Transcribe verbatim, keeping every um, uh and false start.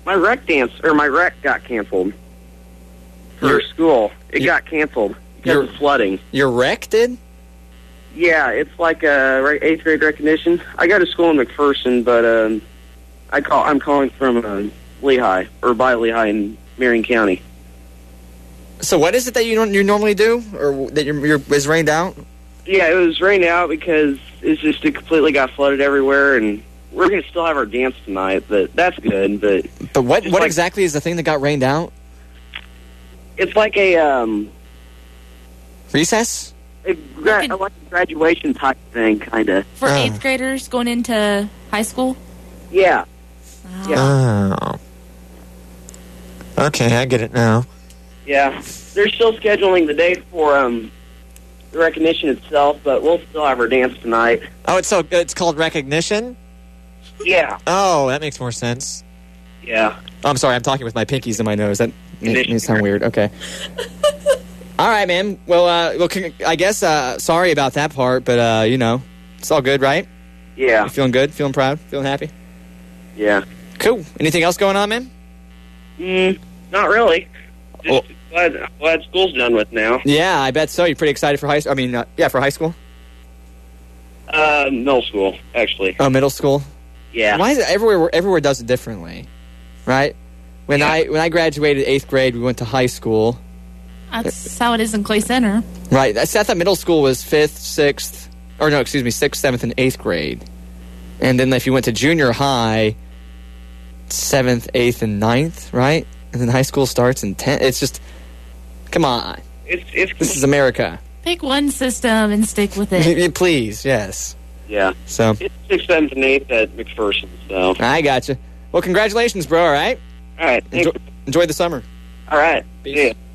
my rec dance, or my rec got canceled for Your- school. It you- got canceled because Your- of flooding. Your rec did? Yeah, it's like a re- eighth grade recognition. I go to school in McPherson, but um, I call I'm calling from uh, Lehigh or by Lehigh in Marion County. So what is it that you don't you normally do, or that you're, you're is rained out? Yeah, it was rained out because it's just it completely got flooded everywhere, and we're gonna still have our dance tonight. But that's good. But But what Just what like- exactly is the thing that got rained out? it's like a um, Recess? a gra- like a graduation type thing, kind of. For Oh. eighth graders going into high school? Yeah. Wow. Yeah. Oh. Okay, I get it now. Yeah, they're still scheduling the day for um, the recognition itself, but we'll still have our dance tonight. Oh, it's so it's called recognition? Yeah, Oh, that makes more sense. yeah. Oh, I'm sorry, I'm talking with my pinkies in my nose. That makes me sound weird. Okay. All right, man. Well, uh, well, con- I guess uh, sorry about that part, but uh, you know, it's all good, right? Yeah, You feeling good? Feeling proud? Feeling happy? yeah. Cool. Anything else going on, man? Mm, not really. Just Oh. glad, glad school's done with now. Yeah, I bet so. You're pretty excited for high school. I mean, uh, yeah, for high school. Uh, middle school, actually. Oh, middle school. Yeah. Why is it everywhere? Everywhere does it differently, right? When Yeah. I when I graduated eighth grade, we went to high school. That's how it is in Clay Center. Right. I thought middle school was fifth, sixth, or no, excuse me, sixth, seventh, and eighth grade. And then if you went to junior high, seventh, eighth, and ninth, right? And then high school starts in tenth. It's just, come on. It's it's This is America. Pick one system and stick with it. Please, yes. yeah. So, It's sixth, seventh, and eighth at McPherson. So, I got you. Well, congratulations, bro, all right? all right. Thanks. Enjoy, enjoy the summer. All right. Peace. See ya.